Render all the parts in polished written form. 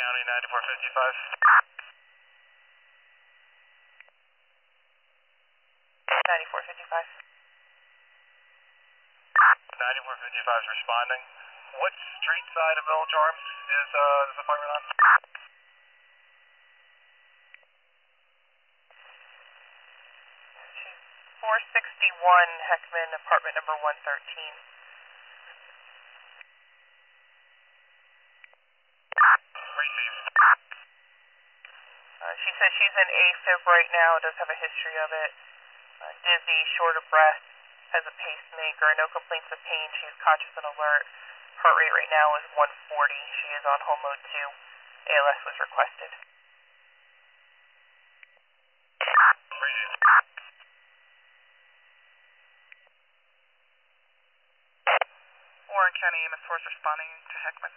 County 9455. 9455. 9455 is responding. What street side of Village Arms is this apartment on? 461 Heckman, apartment number 113. Received. She says she's in AFib right now, does have a history of it. Dizzy, short of breath, has a pacemaker, no complaints of pain. She is conscious and alert. Heart rate right now is 140. She is on home mode 2. ALS was requested. Received. Warren County EMS Force responding to Heckman.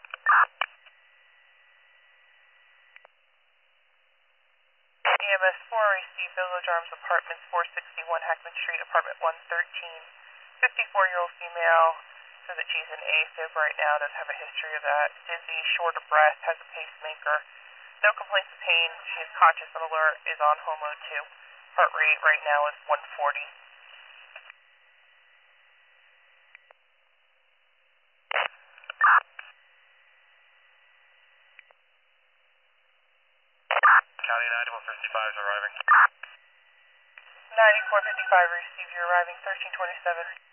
EMS 4 received Village Arms Apartments, 461 Heckman Street, apartment 113. 54-year-old female, says that she's in AFib right now, does have a history of that. Dizzy, short of breath, has a pacemaker. No complaints of pain. She is conscious and alert, is on home mode 2. Heart rate right now is 140. County 9455 is arriving. 9455 received, you're arriving 1327.